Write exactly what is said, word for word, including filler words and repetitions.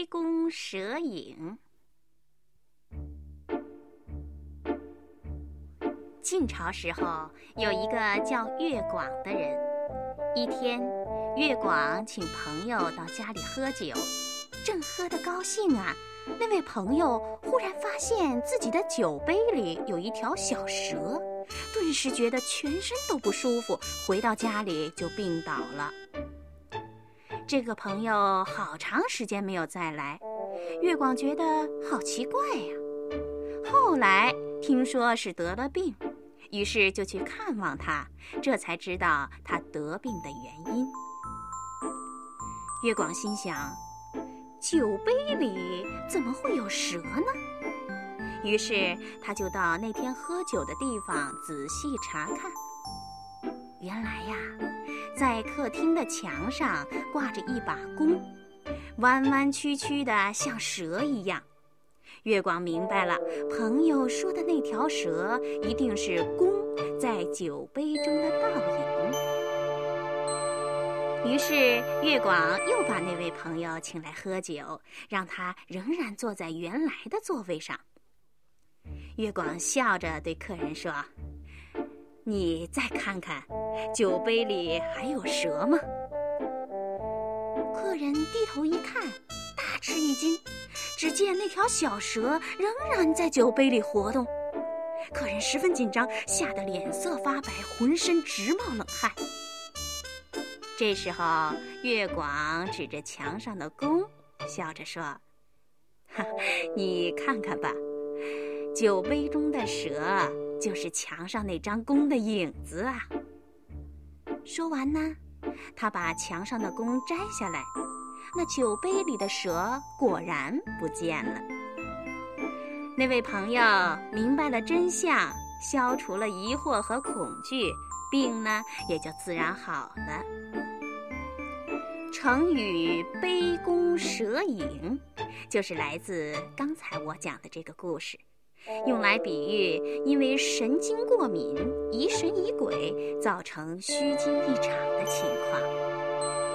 杯弓蛇影。晋朝时候，有一个叫乐广的人。一天，乐广请朋友到家里喝酒，正喝得高兴啊，那位朋友忽然发现自己的酒杯里有一条小蛇，顿时觉得全身都不舒服，回到家里就病倒了。这个朋友好长时间没有再来，乐广觉得好奇怪呀。后来听说是得了病，于是就去看望他，这才知道他得病的原因。乐广心想，酒杯里怎么会有蛇呢？于是他就到那天喝酒的地方仔细查看。原来呀，在客厅的墙上挂着一把弓，弯弯曲曲的像蛇一样。乐广明白了，朋友说的那条蛇一定是弓在酒杯中的倒影。于是乐广又把那位朋友请来喝酒，让他仍然坐在原来的座位上。乐广笑着对客人说，你再看看，酒杯里还有蛇吗？客人低头一看，大吃一惊，只见那条小蛇仍然在酒杯里活动。客人十分紧张，吓得脸色发白，浑身直冒冷汗。这时候乐广指着墙上的弓，笑着说，哈，你看看吧，酒杯中的蛇就是墙上那张弓的影子啊。说完呢，他把墙上的弓摘下来，那酒杯里的蛇果然不见了。那位朋友明白了真相，消除了疑惑和恐惧，病呢也就自然好了。成语杯弓蛇影就是来自刚才我讲的这个故事，用来比喻因为神经过敏、疑神疑鬼造成虚惊一场的情况。